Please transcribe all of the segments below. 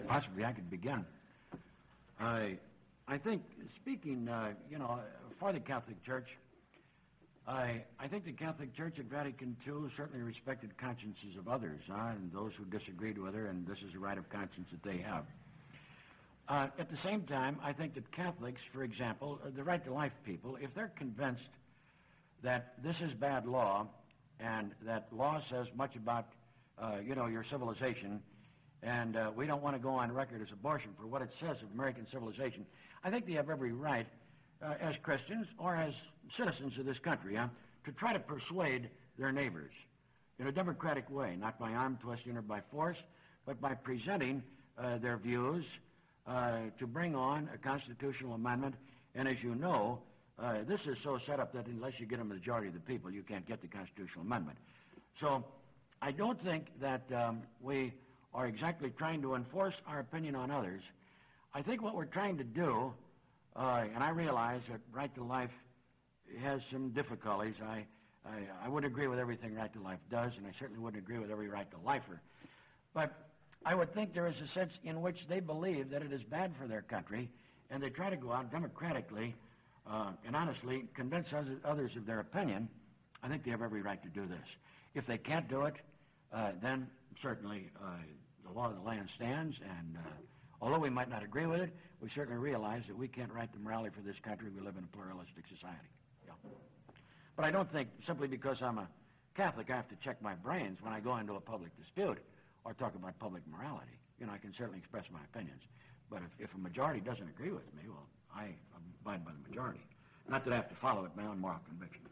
Possibly I could begin. I think, speaking, for the Catholic Church, I think the Catholic Church at Vatican II certainly respected consciences of others, and those who disagreed with her, and this is a right of conscience that they have. At the same time, I think that Catholics, for example, the right to life people, if they're convinced that this is bad law and that law says much about, your civilization, and we don't want to go on record as abortion for what it says of American civilization, I think they have every right, as Christians or as citizens of this country, to try to persuade their neighbors in a democratic way, not by arm twisting or by force, but by presenting their views to bring on a constitutional amendment. And as you know, this is so set up that unless you get a majority of the people, you can't get the constitutional amendment. So I don't think that we are exactly trying to enforce our opinion on others. I think what we're trying to do, and I realize that right to life has some difficulties. I wouldn't agree with everything right to life does, and I certainly wouldn't agree with every right to lifer. But I would think there is a sense in which they believe that it is bad for their country, and they try to go out democratically and honestly convince others of their opinion. I think they have every right to do this. If they can't do it, then certainly the law of the land stands, and although we might not agree with it, we certainly realize that we can't write the morality for this country. We live in a pluralistic society. Yeah. But I don't think simply because I'm a Catholic I have to check my brains when I go into a public dispute or talk about public morality. I can certainly express my opinions. But if a majority doesn't agree with me, well, I abide by the majority. Not that I have to follow it my own moral conviction.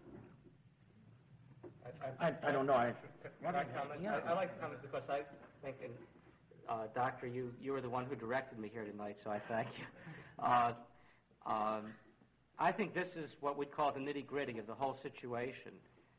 I don't know. I like to comment because I think, Doctor, you were the one who directed me here tonight, so I thank you. I think this is what we'd call the nitty-gritty of the whole situation.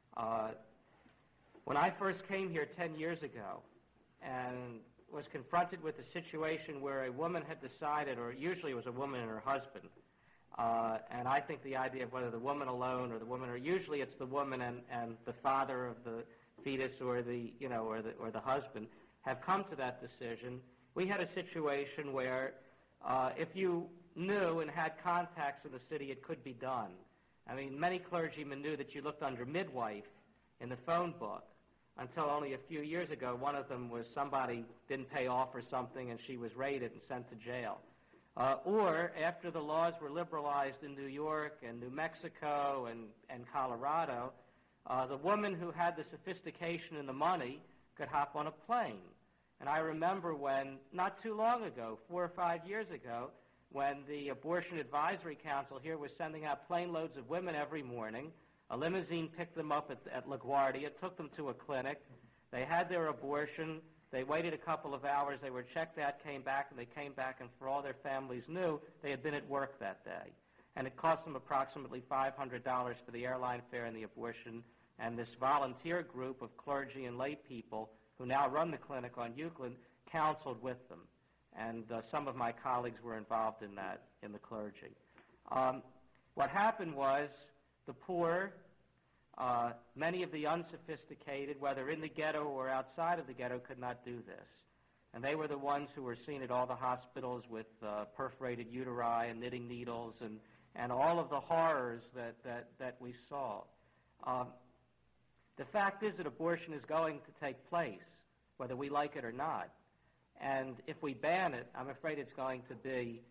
When I first came here 10 years ago and was confronted with a situation where a woman had decided, or usually it was a woman and her husband, and I think the idea of whether the woman alone or the woman, or usually it's the woman and the father of the fetus or the husband, have come to that decision. We had a situation where if you knew and had contacts in the city, it could be done. I mean, many clergymen knew that you looked under midwife in the phone book until only a few years ago. One of them was somebody didn't pay off or something, and she was raided and sent to jail. Or after the laws were liberalized in New York and New Mexico and Colorado, the woman who had the sophistication and the money could hop on a plane. And I remember when, not too long ago, 4 or 5 years ago, when the Abortion Advisory Council here was sending out plane loads of women every morning. A limousine picked them up at LaGuardia, took them to a clinic. They had their abortion. They waited a couple of hours. They were checked out, came back, and they came back, and for all their families knew, they had been at work that day. And it cost them approximately $500 for the airline fare and the abortion. And this volunteer group of clergy and lay people who now run the clinic on Euclid counseled with them. And some of my colleagues were involved in that, in the clergy. What happened was the poor, many of the unsophisticated, whether in the ghetto or outside of the ghetto, could not do this. And they were the ones who were seen at all the hospitals with perforated uteri and knitting needles and all of the horrors that we saw. The fact is that abortion is going to take place, whether we like it or not. And if we ban it, I'm afraid it's going to be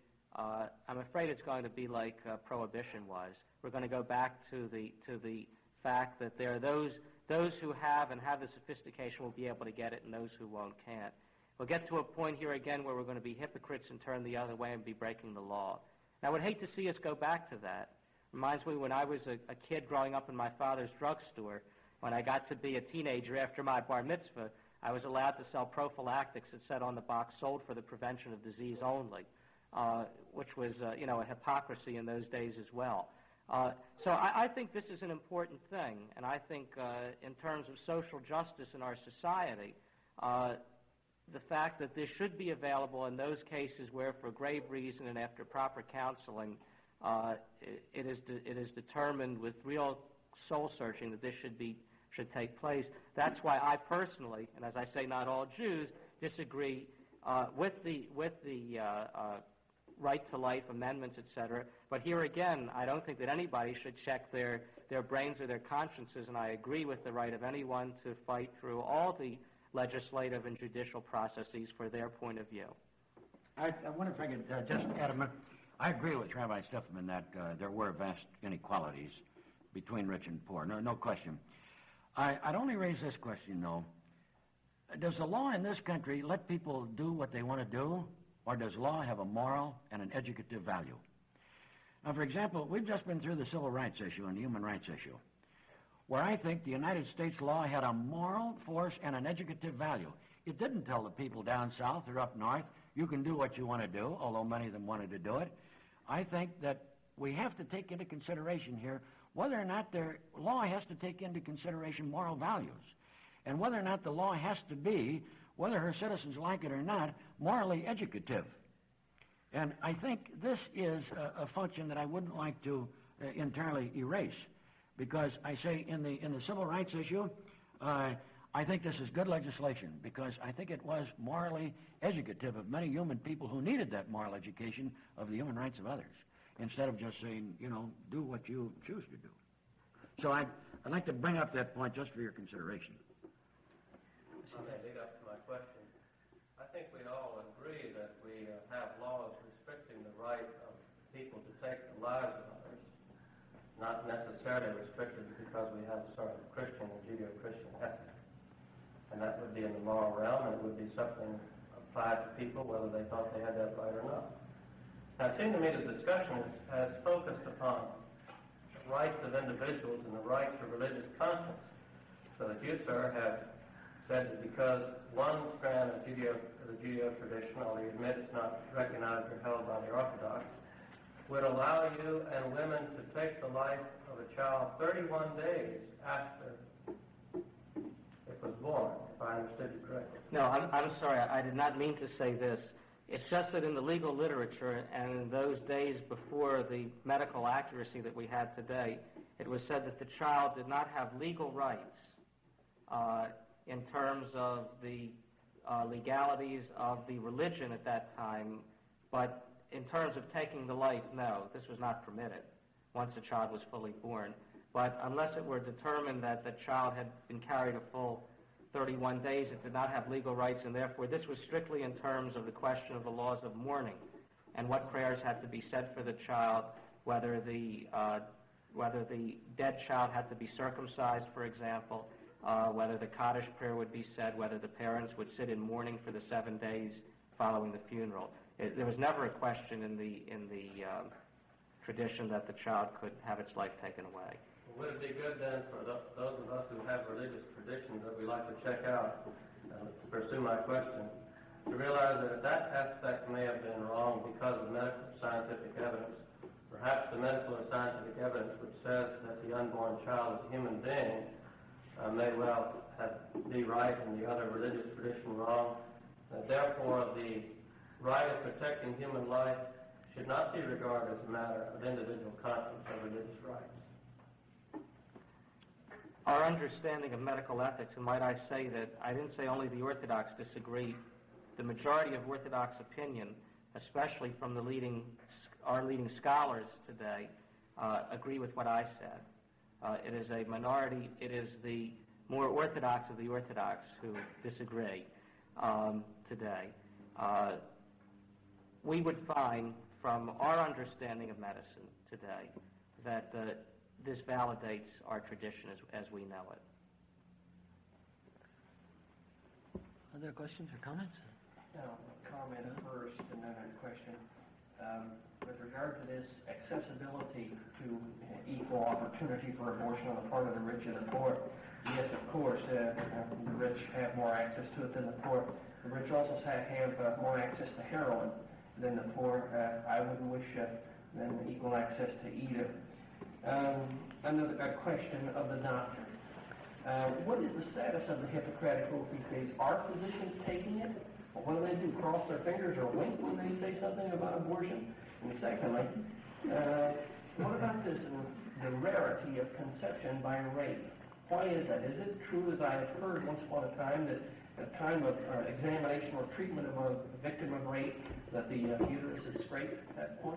like prohibition was. We're going to go back to the fact that there are those who have and have the sophistication will be able to get it, and those who won't can't. We'll get to a point here again where we're going to be hypocrites and turn the other way and be breaking the law. And I would hate to see us go back to that. Reminds me when I was a kid growing up in my father's drugstore. When I got to be a teenager after my bar mitzvah, I was allowed to sell prophylactics that said on the box, sold for the prevention of disease only, which was, a hypocrisy in those days as well. So I think this is an important thing, and I think in terms of social justice in our society, the fact that this should be available in those cases where, for grave reason and after proper counseling, it is determined with real soul searching that this should take place. That's why I personally, and as I say, not all Jews, disagree with the right to life amendments, etc. But here again, I don't think that anybody should check their brains or their consciences, and I agree with the right of anyone to fight through all the legislative and judicial processes for their point of view. I wonder if I could just add a minute. I agree with Rabbi Stefan that there were vast inequalities between rich and poor, no question. I'd only raise this question, though. Does the law in this country let people do what they want to do, or does law have a moral and an educative value? Now, for example, we've just been through the civil rights issue and the human rights issue, where I think the United States law had a moral force and an educative value. It didn't tell the people down south or up north, you can do what you want to do, although many of them wanted to do it. I think that we have to take into consideration here whether or not their law has to take into consideration moral values, and whether or not the law has to be, whether her citizens like it or not, morally educative. And I think this is a function that I wouldn't like to entirely erase, because I say in the civil rights issue, I think this is good legislation, because I think it was morally educative of many human people who needed that moral education of the human rights of others, instead of just saying, do what you choose to do. So I'd like to bring up that point just for your consideration. I may lead up to my question. I think we all agree that we have laws restricting the right of people to take the lives of others, not necessarily restricted because we have sort of Christian and Judeo-Christian ethic. And that would be in the moral realm, and it would be something applied to people whether they thought they had that right or not. Now, it seemed to me the discussion has focused upon the rights of individuals and the right to religious conscience, so that you, sir, have said that because one strand of the Judeo tradition, although you admit it's not recognized or held by the Orthodox, would allow you and women to take the life of a child 31 days after it was born, if I understood you correctly. No, I'm sorry. I did not mean to say this. It's just that in the legal literature and in those days before the medical accuracy that we had today, it was said that the child did not have legal rights in terms of the legalities of the religion at that time, but in terms of taking the life, no, this was not permitted once the child was fully born. But unless it were determined that the child had been carried a full 31 days, it did not have legal rights, and therefore this was strictly in terms of the question of the laws of mourning and what prayers had to be said for the child, whether the dead child had to be circumcised, for example, whether the Kaddish prayer would be said, whether the parents would sit in mourning for the 7 days following the funeral. There was never a question in the tradition that the child could have its life taken away. Would it be good then for those of us who have religious traditions that we like to check out, to pursue my question, to realize that that aspect may have been wrong because of medical scientific evidence? Perhaps the medical or scientific evidence which says that the unborn child is a human being may well be right and the other religious tradition wrong. Therefore, the right of protecting human life should not be regarded as a matter of individual conscience or religious rights. Our understanding of medical ethics, and might I say that I didn't say only the Orthodox disagree, the majority of Orthodox opinion, especially from our leading scholars today, agree with what I said. It is a minority. It is the more Orthodox of the Orthodox who disagree today. We would find from our understanding of medicine today that this validates our tradition as we know it. Other questions or comments? No, a comment first and then a question. With regard to this accessibility to equal opportunity for abortion on the part of the rich and the poor, yes, of course, the rich have more access to it than the poor. The rich also have more access to heroin than the poor. I wouldn't wish them equal access to either. Another question of the doctor. What is the status of the Hippocratic Oath these days? Are physicians taking it? Or what do? Cross their fingers or wink when they say something about abortion? And secondly, what about the rarity of conception by rape? Why is that? Is it true, as I have heard once upon a time, that at the time of examination or treatment of a victim of rape that the uterus is scraped at that point?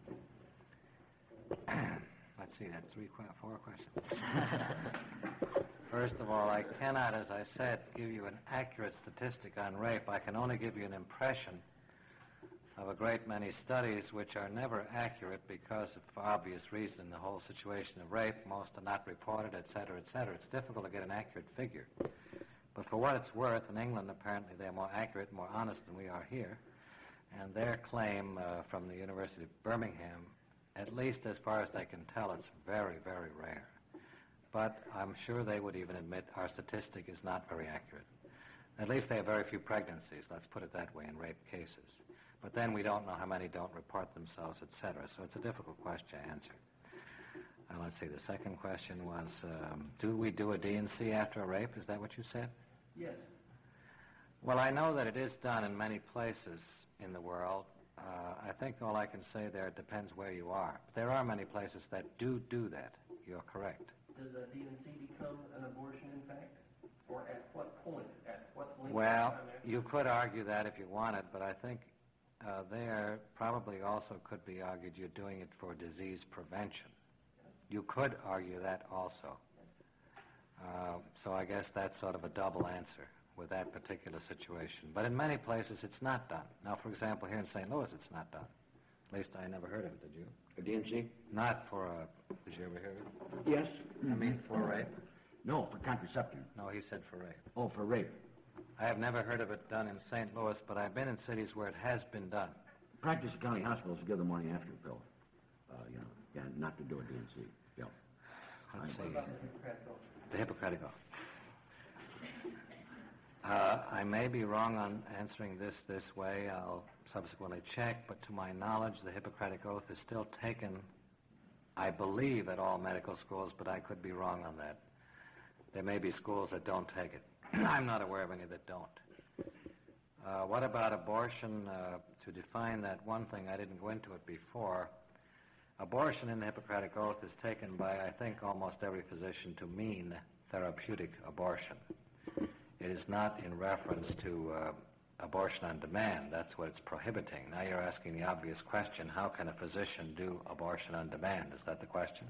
Let's see, that's four questions. First of all, I cannot, as I said, give you an accurate statistic on rape. I can only give you an impression of a great many studies which are never accurate because of obvious reason in the whole situation of rape. Most are not reported, et cetera, et cetera. It's difficult to get an accurate figure. But for what it's worth, in England, apparently they're more accurate, more honest than we are here. And their claim from the University of Birmingham, at least as far as they can tell, it's very, very rare. But I'm sure they would even admit our statistic is not very accurate. At least they have very few pregnancies, let's put it that way, in rape cases. But then we don't know how many don't report themselves, et cetera. So it's a difficult question to answer. Let's see, the second question was, do we do a D&C after a rape? Is that what you said? Yes. Well, I know that it is done in many places in the world. I think all I can say there, it depends where you are. There are many places that do that. You're correct. Does a D&C become an abortion, in fact? Or at what point? At what length? Well, you could argue that if you wanted, but I think there probably also could be argued you're doing it for disease prevention. You could argue that also. So I guess that's sort of a double answer with that particular situation. But in many places, it's not done. Now, for example, here in St. Louis, it's not done. At least I never heard of it, did you? A D&C? Not for did you ever hear of it? Yes. I mean, for rape? No, for contraception. No, he said for rape. Oh, for rape. I have never heard of it done in St. Louis, but I've been in cities where it has been done. Practice at county hospitals give the morning after pill, not to do a D&C. Yeah. Let's see. What about the Hippocratic Oath? The Hippocratic Oath. I may be wrong on answering this way. I'll subsequently check, but to my knowledge, the Hippocratic Oath is still taken, I believe, at all medical schools, but I could be wrong on that. There may be schools that don't take it. I'm not aware of any that don't. What about abortion? To define that one thing, I didn't go into it before. Abortion in the Hippocratic Oath is taken by, I think, almost every physician to mean therapeutic abortion. It is not in reference to abortion on demand. That's what it's prohibiting. Now you're asking the obvious question, how can a physician do abortion on demand? Is that the question?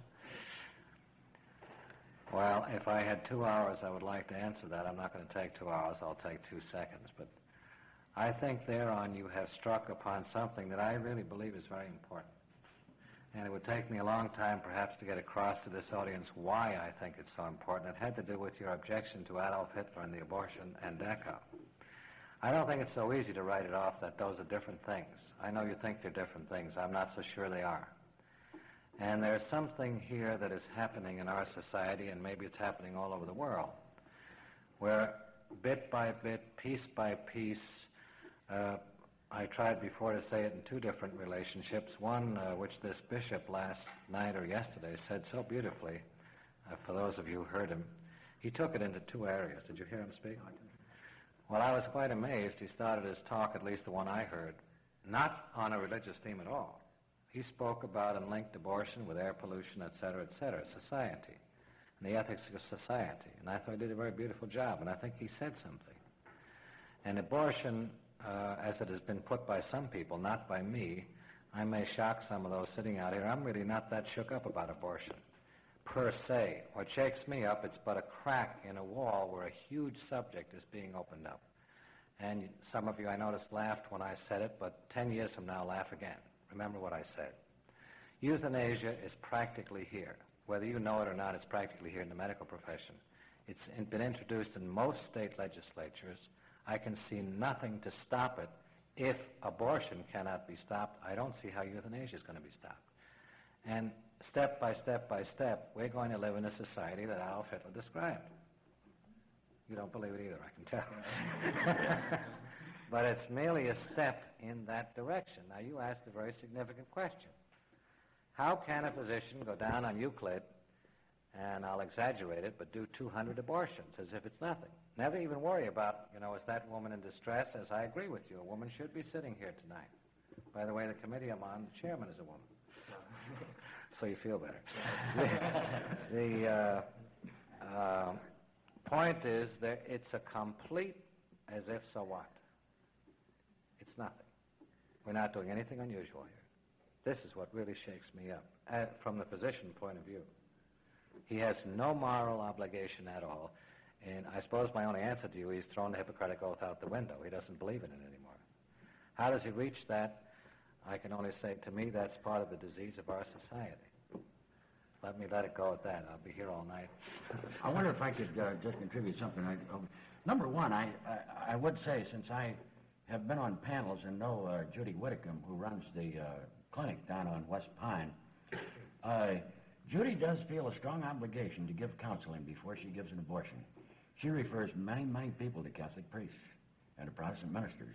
Well, if I had 2 hours, I would like to answer that. I'm not going to take 2 hours. I'll take 2 seconds. But I think thereon you have struck upon something that I really believe is very important. And it would take me a long time, perhaps, to get across to this audience why I think it's so important. It had to do with your objection to Adolf Hitler and the abortion and Dachau. I don't think it's so easy to write it off that those are different things. I know you think they're different things. I'm not so sure they are. And there's something here that is happening in our society, and maybe it's happening all over the world, where bit by bit, piece by piece, I tried before to say it in 2 different relationships. One, which this bishop last night or yesterday said so beautifully, for those of you who heard him, he took it into 2 areas. Did you hear him speak? Well, I was quite amazed. He started his talk, at least the one I heard, not on a religious theme at all. He spoke about and linked abortion with air pollution, et cetera, society, and the ethics of society. And I thought he did a very beautiful job, and I think he said something. And abortion, as it has been put by some people, not by me, I may shock some of those sitting out here. I'm really not that shook up about abortion, per se. What shakes me up, it's but a crack in a wall where a huge subject is being opened up. And some of you, I noticed, laughed when I said it, but 10 years from now, laugh again. Remember what I said. Euthanasia is practically here. Whether you know it or not, it's practically here in the medical profession. It's been introduced in most state legislatures. I can see nothing to stop it. If abortion cannot be stopped, I don't see how euthanasia is going to be stopped. And step by step by step, we're going to live in a society that Adolf Hitler described. You don't believe it either, I can tell. But it's merely a step in that direction. Now, you asked a very significant question. How can a physician go down on Euclid, and I'll exaggerate it, but do 200 abortions as if it's nothing? Never even worry about, is that woman in distress? As I agree with you, a woman should be sitting here tonight. By the way, the committee I'm on, the chairman is a woman. So you feel better. The point is that it's a complete as if so what? It's nothing. We're not doing anything unusual here. This is what really shakes me up, from the physician point of view. He has no moral obligation at all, and I suppose my only answer to you, he's thrown the Hippocratic Oath out the window. He doesn't believe in it anymore. How does he reach that? I can only say, to me, that's part of the disease of our society. Let it go at that. I'll be here all night. I wonder if I could just contribute something. Number one, I would say, since I have been on panels and know Judy Whitcomb, who runs the clinic down on West Pine, Judy does feel a strong obligation to give counseling before she gives an abortion. She refers many, many people to Catholic priests and to Protestant ministers.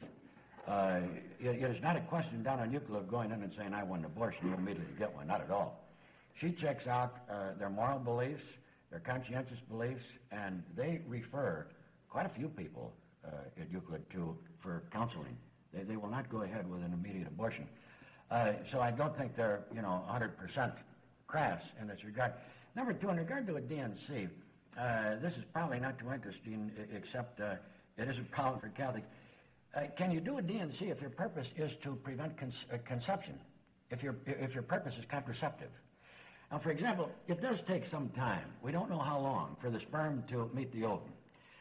It is not a question down on Euclid going in and saying, I want an abortion, you immediately get one. Not at all. She checks out their moral beliefs, their conscientious beliefs, and they refer quite a few people at Euclid for counseling. They will not go ahead with an immediate abortion. So I don't think they're, 100% crass in this regard. Number two, in regard to a DNC, this is probably not too interesting, except it is a problem for Catholics. Can you do a DNC if your purpose is to prevent conception, if your purpose is contraceptive? Now, for example, it does take some time. We don't know how long for the sperm to meet the ovum.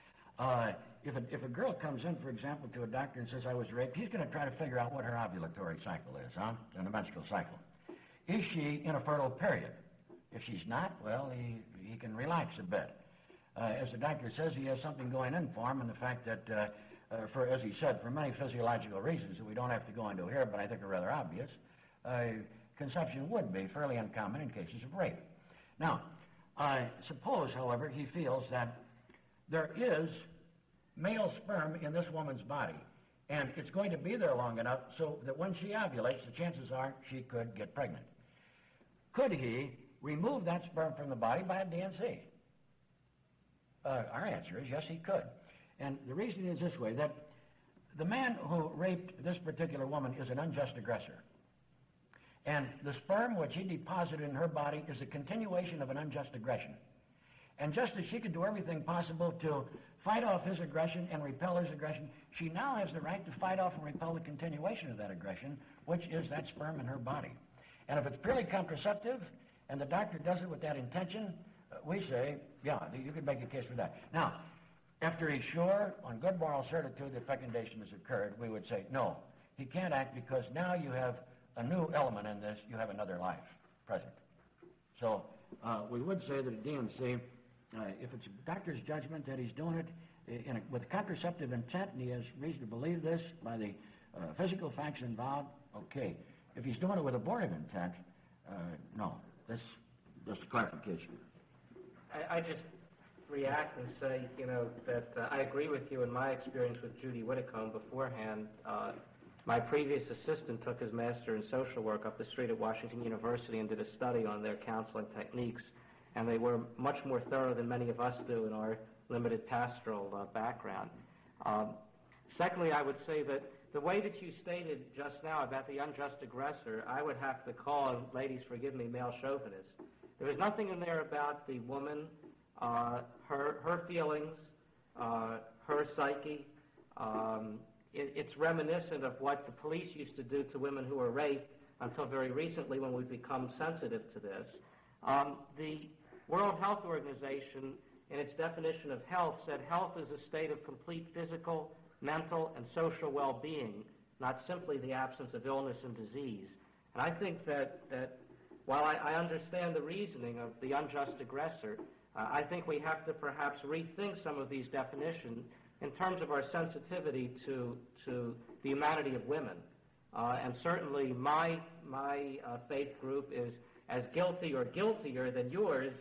If a girl comes in, for example, to a doctor and says, I was raped, he's going to try to figure out what her ovulatory cycle is, and the menstrual cycle. Is she in a fertile period? If she's not, well, he can relax a bit. As the doctor says, he has something going in for him, and the fact that, as he said, for many physiological reasons that we don't have to go into here, but I think are rather obvious, conception would be fairly uncommon in cases of rape. Now, suppose, however, he feels that there is male sperm in this woman's body, and it's going to be there long enough so that when she ovulates, the chances are she could get pregnant. Could he remove that sperm from the body by a DNC? Our answer is yes, he could. And the reason is this way, that the man who raped this particular woman is an unjust aggressor. And the sperm which he deposited in her body is a continuation of an unjust aggression. And just as she could do everything possible to fight off his aggression and repel his aggression, she now has the right to fight off and repel the continuation of that aggression, which is that sperm in her body. And if it's purely contraceptive, and the doctor does it with that intention, we say, yeah, you could make a case for that. Now, after he's sure, on good moral certitude, that fecundation has occurred, we would say, no, he can't act because now you have a new element in this, you have another life present. So we would say that a DNC, if it's a doctor's judgment that he's doing it with contraceptive intent, and he has reason to believe this by the physical facts involved, okay. If he's doing it with abortive intent, no. This just a clarification. I just react and say, that I agree with you in my experience with Judy Whitcomb beforehand. My previous assistant took his master in social work up the street at Washington University and did a study on their counseling techniques, and they were much more thorough than many of us do in our limited pastoral background. Secondly, I would say that the way that you stated just now about the unjust aggressor, I would have to call, and ladies forgive me, male chauvinist. There was nothing in there about the woman, her feelings, her psyche. It's reminiscent of what the police used to do to women who were raped until very recently when we've become sensitive to this. The World Health Organization, in its definition of health, said health is a state of complete physical, mental, and social well-being, not simply the absence of illness and disease. And I think that while I understand the reasoning of the unjust aggressor, I think we have to perhaps rethink some of these definitions in terms of our sensitivity to the humanity of women. And certainly my faith group is as guilty or guiltier than yours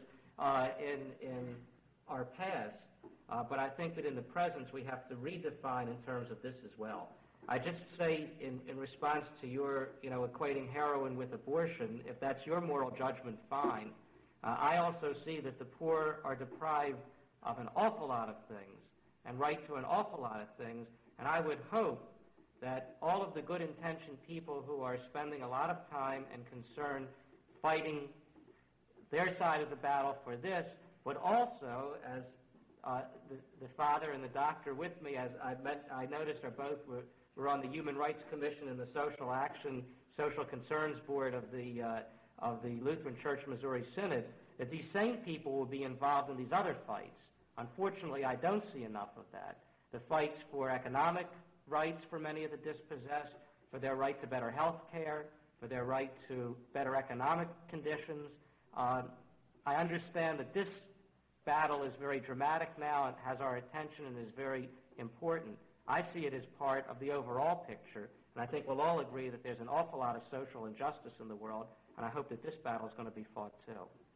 in our past. But I think that in the present we have to redefine in terms of this as well. I just say in response to your, equating heroin with abortion, if that's your moral judgment, fine. I also see that the poor are deprived of an awful lot of things and right to an awful lot of things, and I would hope that all of the good-intentioned people who are spending a lot of time and concern fighting their side of the battle for this would also, as the father and the doctor with me, as I noticed, are both were on the Human Rights Commission and the Social Action, Social Concerns Board of the Lutheran Church Missouri Synod, that these same people will be involved in these other fights. Unfortunately, I don't see enough of that. The fights for economic rights for many of the dispossessed, for their right to better health care, for their right to better economic conditions. I understand that this battle is very dramatic now and has our attention and is very important. I see it as part of the overall picture, and I think we'll all agree that there's an awful lot of social injustice in the world, and I hope that this battle is going to be fought too.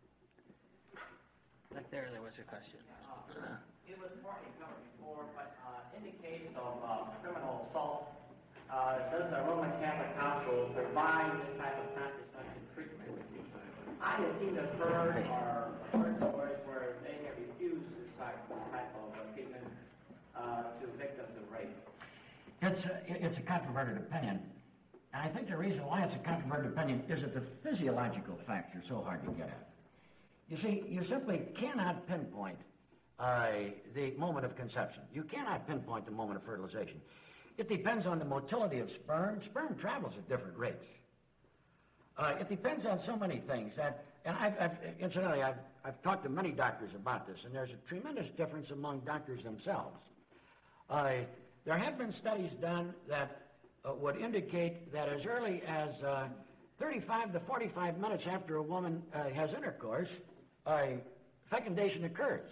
Back there was a question. It was partly covered before, but in the case of criminal assault, does the Roman Catholic Hospital provide this type of contraceptive treatment? I have seen the heard stories where they have refused this type of treatment to victims of rape. It's a controverted opinion. And I think the reason why it's a controverted opinion is that the physiological facts are so hard to get at. You see, you simply cannot pinpoint the moment of conception. You cannot pinpoint the moment of fertilization. It depends on the motility of sperm. Sperm travels at different rates. It depends on so many things and incidentally, I've talked to many doctors about this, and there's a tremendous difference among doctors themselves. There have been studies done that would indicate that as early as 35 to 45 minutes after a woman has intercourse, fecundation occurs.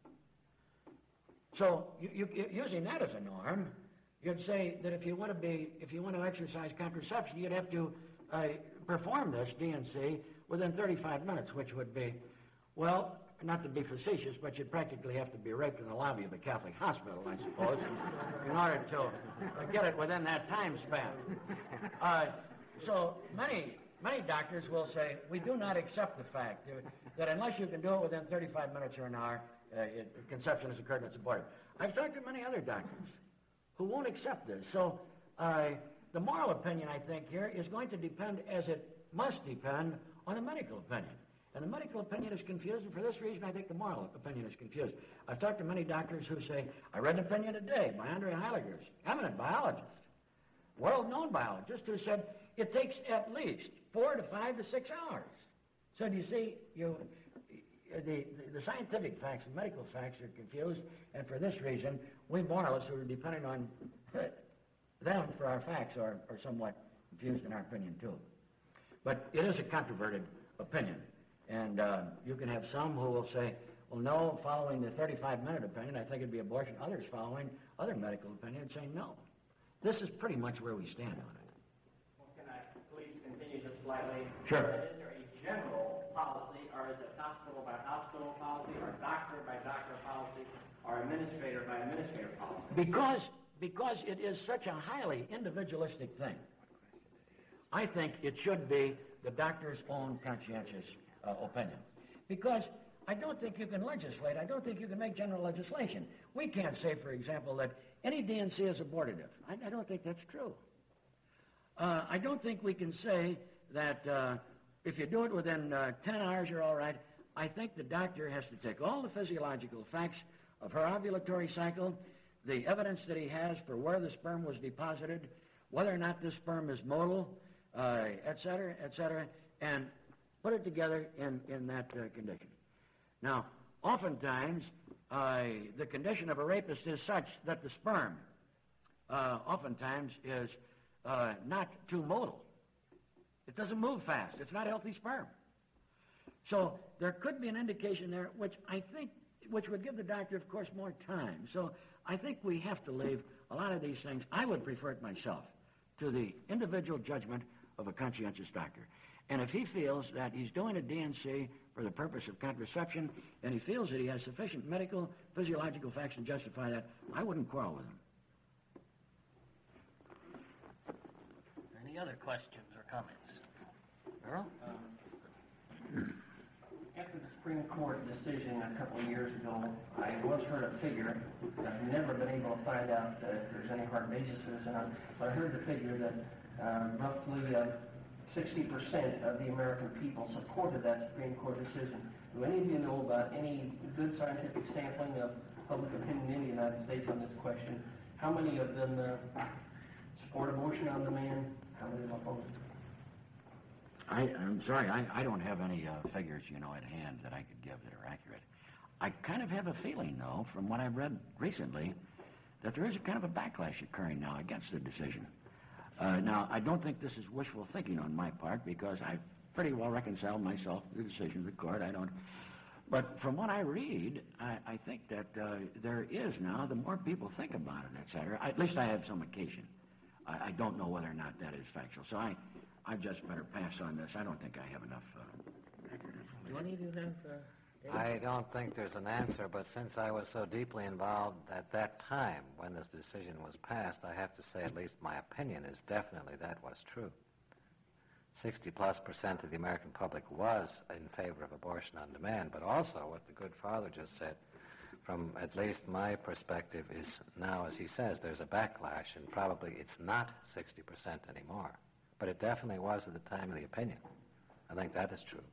So, using that as a norm, you'd say that if you want to exercise contraception, you'd have to perform this D&C within 35 minutes, which would be, well, not to be facetious, but you'd practically have to be raped in the lobby of a Catholic hospital, I suppose, in order to get it within that time span. So many doctors will say, we do not accept the fact that unless you can do it within 35 minutes or an hour, conception has occurred and it's aborted. I've talked to many other doctors who won't accept this. So the moral opinion, I think, here is going to depend, as it must depend, on the medical opinion. And the medical opinion is confused, and for this reason, I think the moral opinion is confused. I've talked to many doctors who say, I read an opinion today by Andre Heiliger, eminent biologist, world-known biologist, who said it takes at least 4 to 5 to 6 hours. So do you see, the scientific facts and medical facts are confused, and for this reason, we moralists who are dependent on them for our facts are somewhat confused in our opinion too. But it is a controverted opinion. And you can have some who will say, well, no, following the 35-minute opinion, I think it'd be abortion. Others following other medical opinions saying no. This is pretty much where we stand on it. Well, can I please continue just slightly? Sure. Is there a general policy, or is it hospital by hospital policy, or doctor by doctor policy, or administrator by administrator policy? Because it is such a highly individualistic thing, I think it should be the doctor's own conscientious opinion. Because I don't think you can legislate. I don't think you can make general legislation. We can't say, for example, that any D&C is abortive. I don't think that's true. I don't think we can say that if you do it within 10 hours, you're all right. I think the doctor has to take all the physiological facts of her ovulatory cycle, the evidence that he has for where the sperm was deposited, whether or not this sperm is motile, et cetera, and put it together in that condition. Now, oftentimes, the condition of a rapist is such that the sperm oftentimes is not too motile. It doesn't move fast. It's not healthy sperm. So there could be an indication there which would give the doctor, of course, more time. So I think we have to leave a lot of these things, I would prefer it myself, to the individual judgment of a conscientious doctor. And if he feels that he's doing a D&C for the purpose of contraception, and he feels that he has sufficient medical, physiological facts to justify that, I wouldn't quarrel with him. Any other questions or comments? Earl? After the Supreme Court decision a couple of years ago, I once heard a figure. I've never been able to find out if there's any hard basis for this or not, but I heard the figure that roughly 60% of the American people supported that Supreme Court decision. Do any of you know about any good scientific sampling of public opinion in the United States on this question. How many of them support abortion on demand? How many of them oppose it? I'm sorry, I don't have any figures, at hand that I could give that are accurate. I kind of have a feeling, though, from what I've read recently, that there is a kind of a backlash occurring now against the decision. Now, I don't think this is wishful thinking on my part, because I've pretty well reconciled myself to the decision of the court. But from what I read, I think that there is now, the more people think about it, et cetera, at least I have some occasion. I don't know whether or not that is factual. So I just better pass on this. I don't think I have enough accurate information. Do any of you have... I don't think there's an answer, but since I was so deeply involved at that time when this decision was passed, I have to say at least my opinion is definitely that was true. 60+% of the American public was in favor of abortion on demand, but also what the good father just said, from at least my perspective, is now, as he says, there's a backlash, and probably it's not 60% anymore. But it definitely was at the time of the opinion. I think that is true.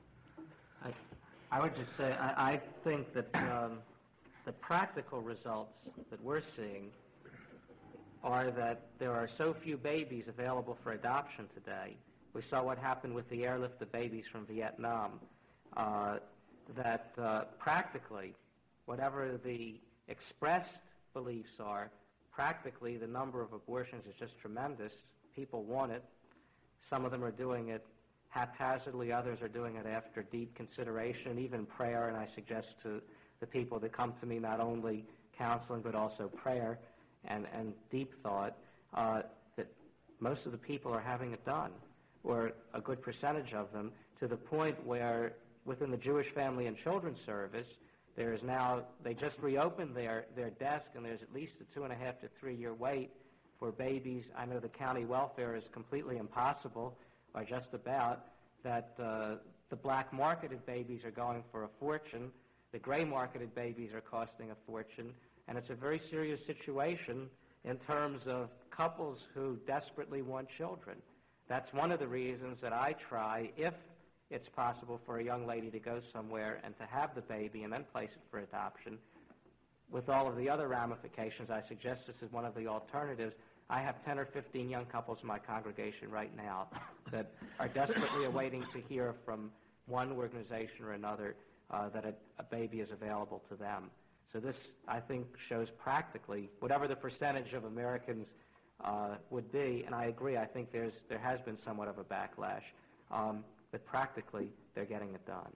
I would just say I think that the practical results that we're seeing are that there are so few babies available for adoption today. We saw what happened with the airlifted babies from Vietnam, that practically, whatever the expressed beliefs are, practically the number of abortions is just tremendous. People want it. Some of them are doing it haphazardly. Others are doing it after deep consideration, even prayer. And I suggest to the people that come to me not only counseling but also prayer and deep thought, that most of the people are having it done, or a good percentage of them, to the point where within the Jewish Family and Children's Service, there is now, they just reopened their desk, and there's at least a 2.5 to 3 year wait for babies. I know the county welfare is completely impossible, or just about, that the black marketed babies are going for a fortune, the gray marketed babies are costing a fortune, and it's a very serious situation in terms of couples who desperately want children. That's one of the reasons that I try, if it's possible for a young lady to go somewhere and to have the baby and then place it for adoption. With all of the other ramifications, I suggest this is one of the alternatives. I have 10 or 15 young couples in my congregation right now that are desperately awaiting to hear from one organization or another that a baby is available to them. So this, I think, shows practically, whatever the percentage of Americans would be, and I agree, I think there has been somewhat of a backlash, but practically they're getting it done.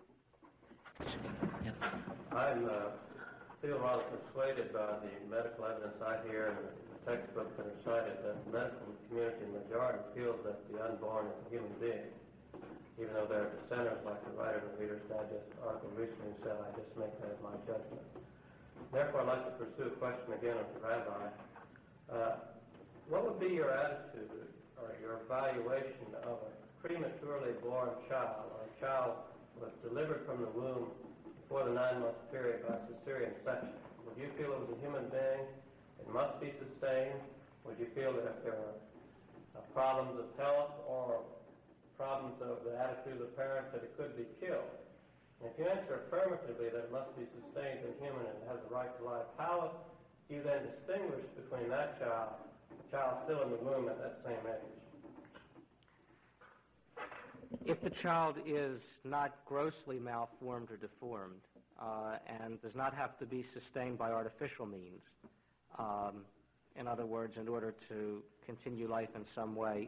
I feel rather persuaded by the medical evidence I hear and the textbooks that are cited that the medical community majority feels that the unborn is a human being, even though there are dissenters like the writer of the Reader's Digest article recently said. I just make that as my judgment. Therefore, I'd like to pursue a question again of the rabbi. What would be your attitude or your evaluation of a prematurely born child, or a child was delivered from the womb before the 9-month period by cesarean section? Would you feel it was a human being? It must be sustained? Would you feel that if there are problems of health or problems of the attitude of the parents that it could be killed? And if you answer affirmatively that it must be sustained and human and has the right to life, how do you then distinguish between that child, the child still in the womb at that same age? If the child is not grossly malformed or deformed and does not have to be sustained by artificial means, in other words, in order to continue life in some way,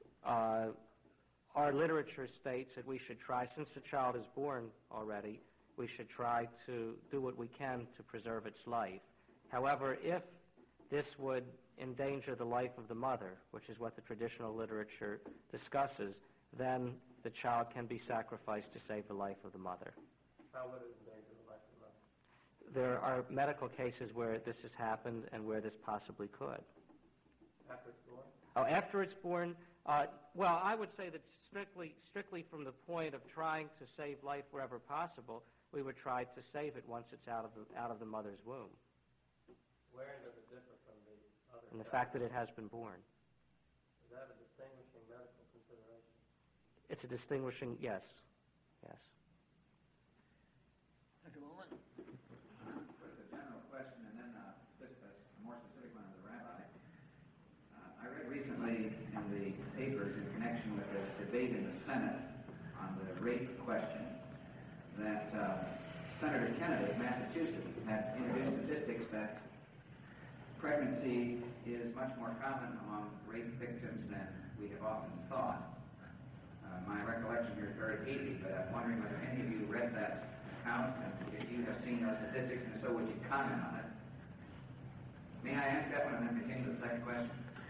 our literature states that we should try, since the child is born already, we should try to do what we can to preserve its life. However, if this would endanger the life of the mother, which is what the traditional literature discusses, then the child can be sacrificed to save the life of the mother. How would it endanger the life of the mother? There are medical cases where this has happened and where this possibly could. After it's born? Oh, after it's born, well, I would say that strictly from the point of trying to save life wherever possible, we would try to save it once it's out of the mother's womb. Wherein does it differ from the other? And the fact that it has been born. Is that a distinguishing medical consideration? It's a distinguishing, yes. Dr. Bowman? Senate on the rape question that Senator Kennedy of Massachusetts had introduced statistics that pregnancy is much more common among rape victims than we have often thought. My recollection here is very hazy, but I'm wondering whether any of you read that account, and if you have seen those statistics, and so would you comment on it? May I ask that one and then continue with the second question?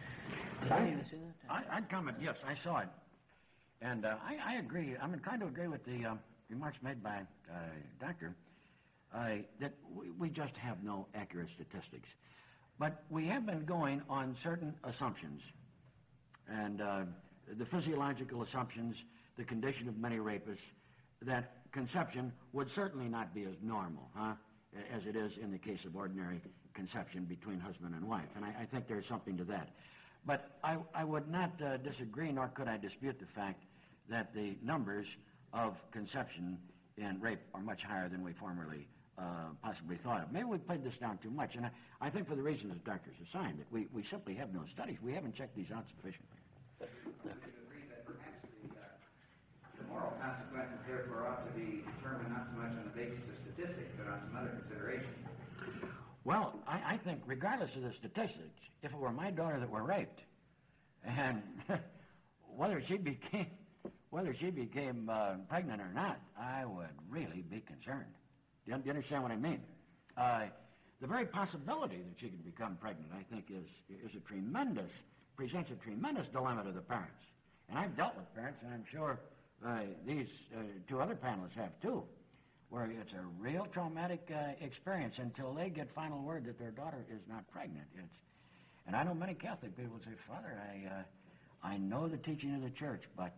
I'd comment, yes, I saw it. And I agree. I'm inclined to agree with the remarks made by Doctor that we just have no accurate statistics. But we have been going on certain assumptions. And the physiological assumptions, the condition of many rapists, that conception would certainly not be as normal, as it is in the case of ordinary conception between husband and wife. And I think there's something to that. But I would not disagree, nor could I dispute the fact that the numbers of conception in rape are much higher than we formerly possibly thought of. Maybe we played this down too much, and I think for the reason as doctors assigned, that we simply have no studies. We haven't checked these out sufficiently. Would you agree that perhaps the moral consequences therefore ought to be determined not so much on the basis of statistics, but on some other considerations? Well, I think regardless of the statistics, if it were my daughter that were raped, and whether she became pregnant or not, I would really be concerned. Do you understand what I mean? The very possibility that she could become pregnant, I think, presents a tremendous dilemma to the parents. And I've dealt with parents, and I'm sure these two other panelists have too, where it's a real traumatic experience until they get final word that their daughter is not pregnant. And I know many Catholic people say, Father, I know the teaching of the church, but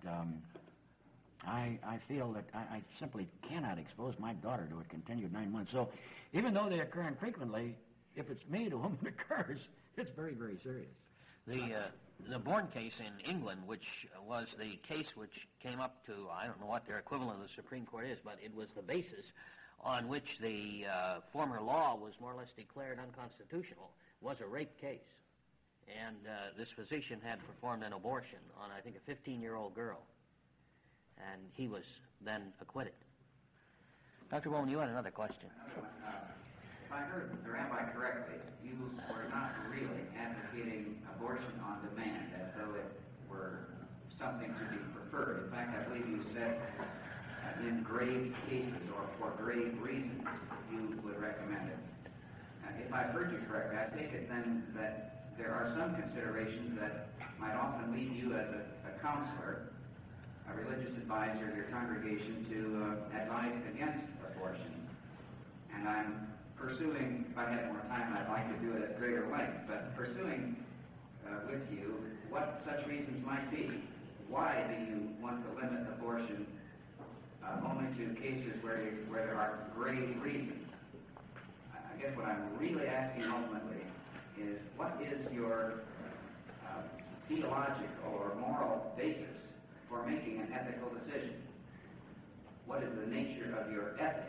I feel that I simply cannot expose my daughter to a continued 9 months. So even though they occur infrequently, if it's me to whom it occurs, it's very, very serious. The Bourne case in England, which was the case which came up to, I don't know what their equivalent of the Supreme Court is, but it was the basis on which the former law was more or less declared unconstitutional, was a rape case. And this physician had performed an abortion on, I think, a 15-year-old girl. And he was then acquitted. Dr. Bowman, you had another question. If I heard the rabbi correctly, you were not really advocating abortion on demand as though it were something to be preferred. In fact, I believe you said in grave cases or for grave reasons you would recommend it. If I heard you correctly, I take it then that there are some considerations that might often lead you as a counselor, a religious advisor of your congregation, to advise against abortion. And I'm pursuing, if I had more time, I'd like to do it at greater length, but pursuing with you what such reasons might be. Why do you want to limit abortion only to cases where there are grave reasons? I guess what I'm really asking ultimately is, what is your theological or moral basis for making an ethical decision? What is the nature of your ethic?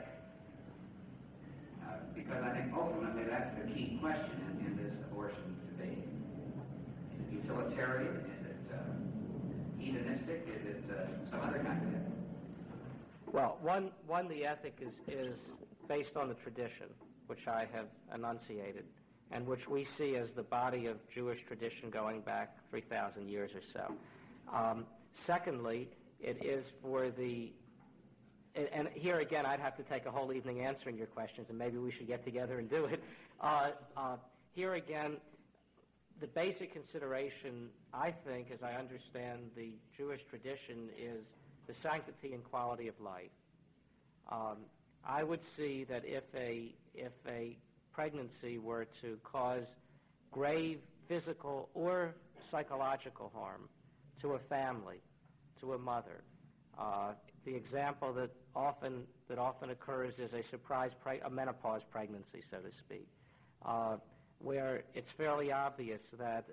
Because I think ultimately that's the key question in this abortion debate. Is it utilitarian? Is it hedonistic? Is it some other kind of ethic? Well, one the ethic is based on the tradition, which I have enunciated, and which we see as the body of Jewish tradition going back 3,000 years or so. Secondly, it is for the, and here again I'd have to take a whole evening answering your questions, and maybe we should get together and do it. Here again, the basic consideration, I think, as I understand the Jewish tradition, is the sanctity and quality of life. I would see that if a pregnancy were to cause grave physical or psychological harm to a family, to a mother, the example that often occurs is a menopause pregnancy, so to speak, where it's fairly obvious that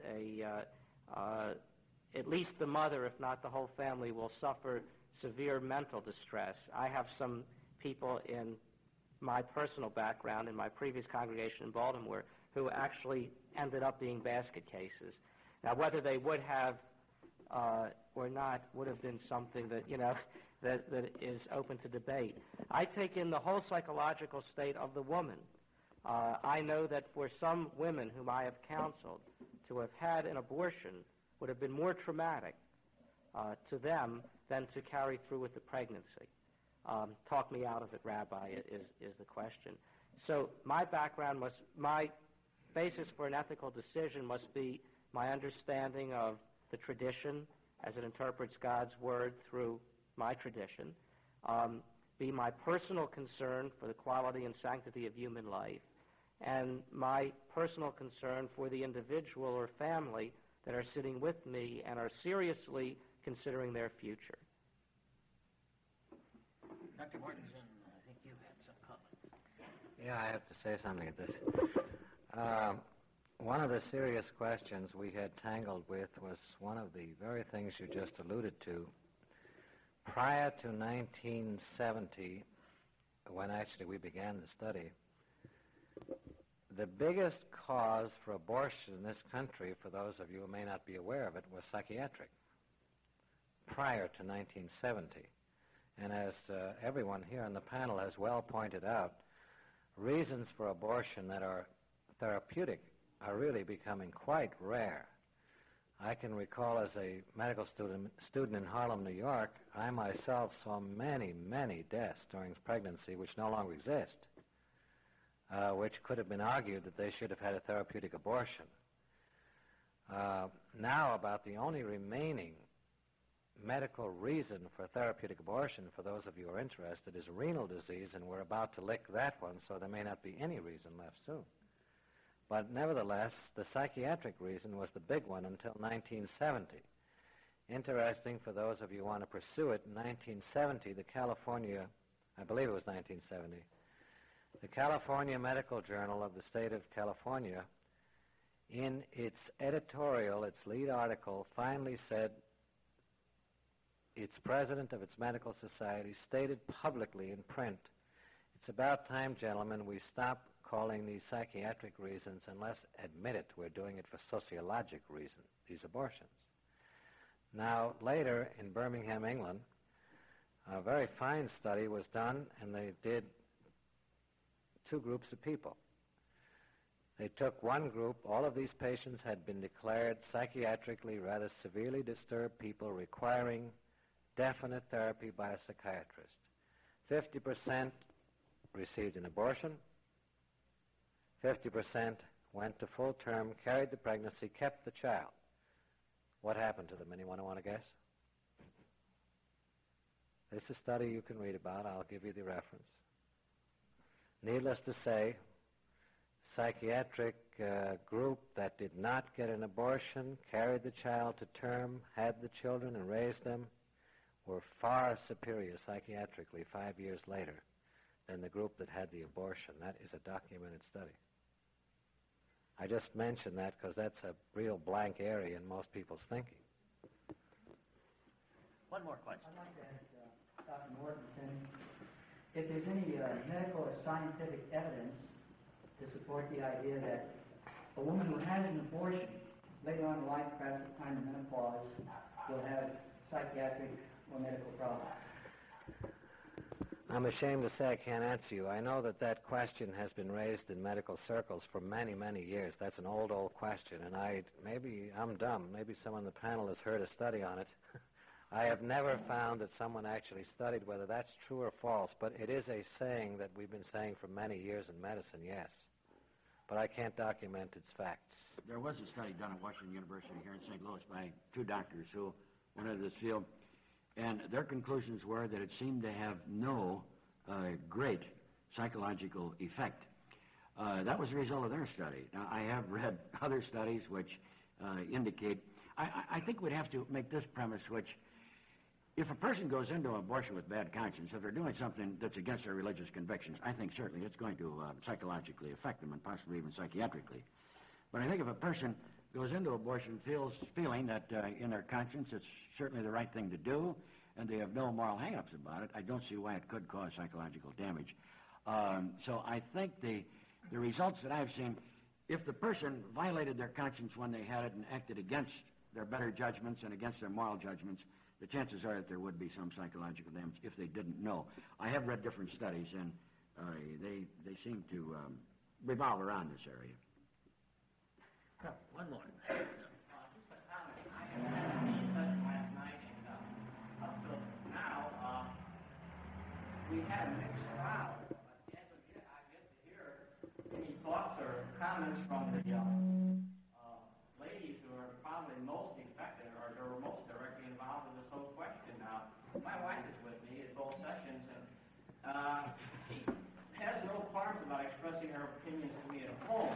at least the mother, if not the whole family, will suffer severe mental distress. I have some people in my personal background, in my previous congregation in Baltimore, who actually ended up being basket cases. Now, whether they would have or not would have been something that, that is open to debate. I take in the whole psychological state of the woman. I know that for some women whom I have counseled, to have had an abortion would have been more traumatic to them than to carry through with the pregnancy. Talk me out of it, Rabbi, is the question. So my basis for an ethical decision must be my understanding of the tradition as it interprets God's word through my tradition, be my personal concern for the quality and sanctity of human life, and my personal concern for the individual or family that are sitting with me and are seriously considering their future. Dr. Mortensen, I think you had some comment. Yeah, I have to say something at this. One of the serious questions we had tangled with was one of the very things you just alluded to. Prior to 1970, when actually we began the study, the biggest cause for abortion in this country, for those of you who may not be aware of it, was psychiatric, prior to 1970. And as everyone here on the panel has well pointed out, reasons for abortion that are therapeutic are really becoming quite rare. I can recall as a medical student in Harlem, New York, I myself saw many, many deaths during pregnancy which no longer exist, which could have been argued that they should have had a therapeutic abortion. Now, about the only remaining medical reason for therapeutic abortion, for those of you who are interested, is renal disease, and we're about to lick that one, so there may not be any reason left soon. But nevertheless, the psychiatric reason was the big one until 1970. Interesting, for those of you who want to pursue it, in 1970, the California, I believe it was 1970, the California Medical Journal of the state of California, in its editorial, its lead article, finally said, its president of its medical society stated publicly in print, it's about time, gentlemen, we stop calling these psychiatric reasons and let's admit it, we're doing it for sociologic reasons, these abortions. Now, later in Birmingham, England, a very fine study was done, and they did two groups of people. They took one group, all of these patients had been declared psychiatrically rather severely disturbed people requiring definite therapy by a psychiatrist. 50% received an abortion, 50% went to full term, carried the pregnancy, kept the child. What happened to them? Anyone want to guess? This is a study you can read about. I'll give you the reference. Needless to say, psychiatric group that did not get an abortion, carried the child to term, had the children and raised them, were far superior psychiatrically 5 years later than the group that had the abortion. That is a documented study. I just mention that because that's a real blank area in most people's thinking. One more question. I'd like to ask Dr. Mortensen if there's any medical or scientific evidence to support the idea that a woman who has an abortion later on in life, perhaps at the time of menopause, will have psychiatric or medical problems. I'm ashamed to say I can't answer you. I know that that question has been raised in medical circles for many, many years. That's an old question, and maybe I'm dumb. Maybe someone on the panel has heard a study on it. I have never found that someone actually studied whether that's true or false, but it is a saying that we've been saying for many years in medicine, yes. But I can't document its facts. There was a study done at Washington University here in St. Louis by two doctors who went into this field, and their conclusions were that it seemed to have no great psychological effect. That was the result of their study. Now, I have read other studies which indicate, I think we'd have to make this premise, which if a person goes into an abortion with bad conscience, if they're doing something that's against their religious convictions, I think certainly it's going to psychologically affect them and possibly even psychiatrically. But I think if a person goes into abortion feeling that in their conscience it's certainly the right thing to do and they have no moral hang-ups about it, I don't see why it could cause psychological damage. So I think the results that I've seen, if the person violated their conscience when they had it and acted against their better judgments and against their moral judgments, the chances are that there would be some psychological damage if they didn't know. I have read different studies, and they seem to revolve around this area. One more. Just a comment. I had a session last night, and up till now, we had a mixed crowd. But as of yet, I've yet to hear any thoughts or comments from the ladies who are probably most affected or who are most directly involved in this whole question. Now, my wife is with me at both sessions, and she has no qualms about expressing her opinions to me at home.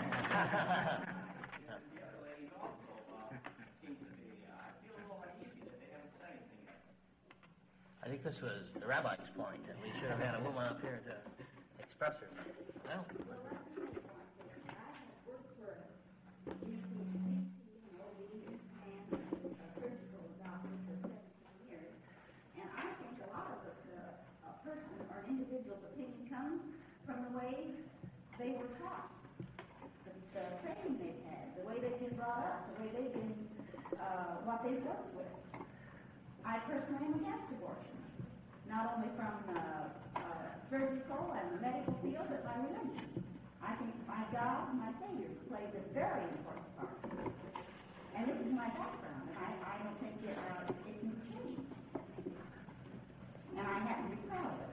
The other ladies also seem to be. I feel a little uneasy that they haven't said anything yet. I think this was the rabbi's point, and we should have had a woman up here to express herself. Well, individual's opinion comes from the way they were taught, the training they've had, the way they've been brought up, the way they've been, what they've worked with. I personally am against abortion, not only from surgical and the medical field, but my religion. I think my God, my Savior, plays a very important part. And this is my background, and I don't think it can change. And I happen to be proud of it.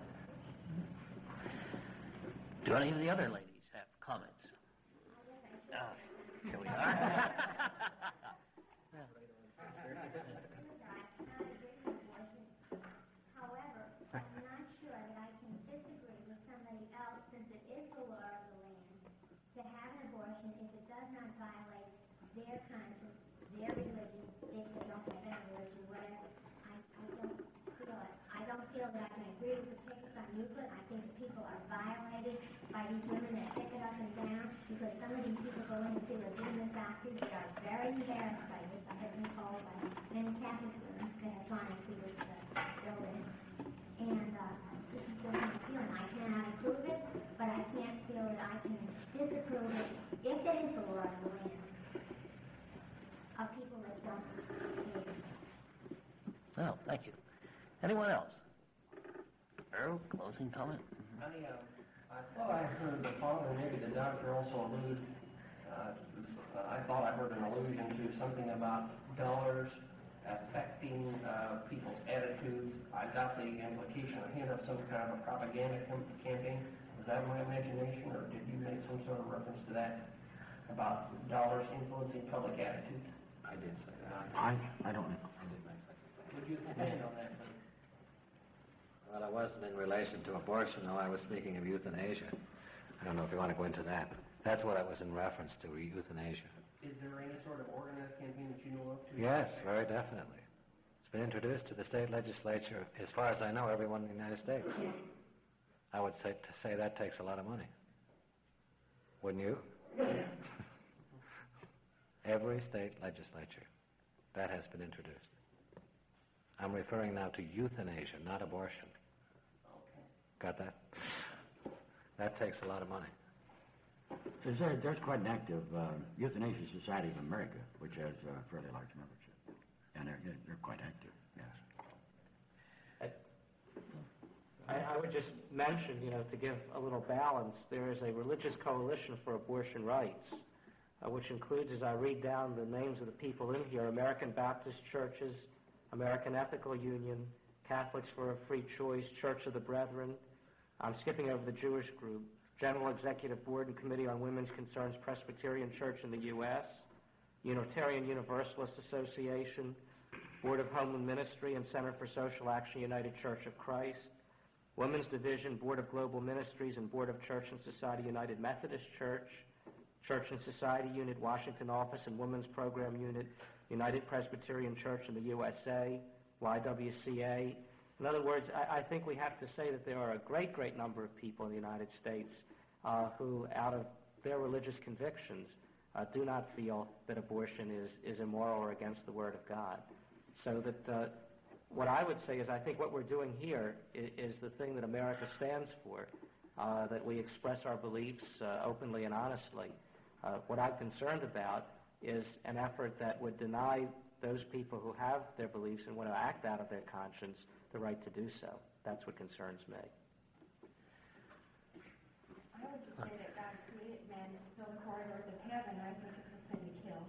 do any of the other ladies have comments? Here we are. However, I'm not sure that I can disagree with somebody else, since it is the law of the land, to have an abortion if it does not violate their conscience, their religion, if they don't have any religion, whatever. I don't feel that I can agree with the pickets on Euclid. I think that people are violated by these women that pick it up and down, because some of these people go in to see legitimate doctors. They are very embarrassed by this. I have been told by many Catholic women that have gone to see this building. And this is what I'm feeling. I cannot approve it, but I can't feel that I can disapprove it if it is the law of the land of people that don't believe. Well, thank you. Anyone else? Earl, closing comment? I thought I heard the father, maybe the doctor also allude, I thought I heard an allusion to something about dollars affecting people's attitudes. I got the implication, a hint of some kind of a propaganda campaign. Was that my imagination, or did you make some sort of reference to that about dollars influencing public attitudes? I did say that. I don't know. I did make that. Would you expand on that, please? Well, it wasn't in relation to abortion, though. I was speaking of euthanasia. I don't know if you want to go into that. That's what I was in reference to, euthanasia. Is there any sort of organized campaign that you know of? Yes, very definitely. It's been introduced to the state legislature, as far as I know, everyone in the United States. I would say that takes a lot of money. Wouldn't you? Every state legislature, that has been introduced. I'm referring now to euthanasia, not abortion. Got that? That takes a lot of money. There's quite an active euthanasia society of America, which has a fairly large membership, and they're quite active. Yes. I would just mention, to give a little balance, there is a religious coalition for abortion rights, which includes, as I read down the names of the people in here, American Baptist Churches, American Ethical Union, Catholics for a Free Choice, Church of the Brethren. I'm skipping over the Jewish group, General Executive Board and Committee on Women's Concerns Presbyterian Church in the U.S., Unitarian Universalist Association, Board of Homeland Ministry and Center for Social Action United Church of Christ, Women's Division, Board of Global Ministries and Board of Church and Society United Methodist Church, Church and Society Unit, Washington Office and Women's Program Unit, United Presbyterian Church in the USA, YWCA. In other words, I think we have to say that there are a great, great number of people in the United States who, out of their religious convictions, do not feel that abortion is immoral or against the Word of God. So that what I would say is I think what we're doing here is the thing that America stands for, that we express our beliefs openly and honestly. What I'm concerned about is an effort that would deny those people who have their beliefs and want to act out of their conscience the right to do so. That's what concerns me. I would just say that God created man to fill the corridors of heaven. I think it's a sin to kill.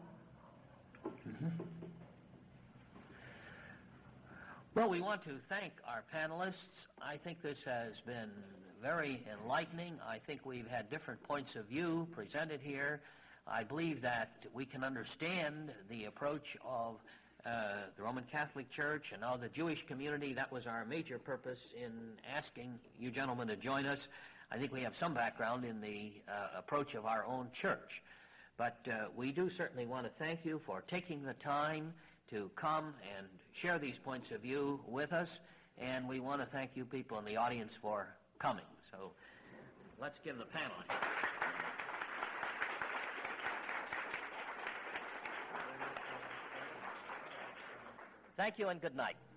Well, we want to thank our panelists. I think this has been very enlightening. I think we've had different points of view presented here. I believe that we can understand the approach of the Roman Catholic Church and of the Jewish community. That was our major purpose in asking you gentlemen to join us. I think we have some background in the approach of our own church. But we do certainly want to thank you for taking the time to come and share these points of view with us, and we want to thank you people in the audience for coming. So let's give the panelists. Thank you and good night.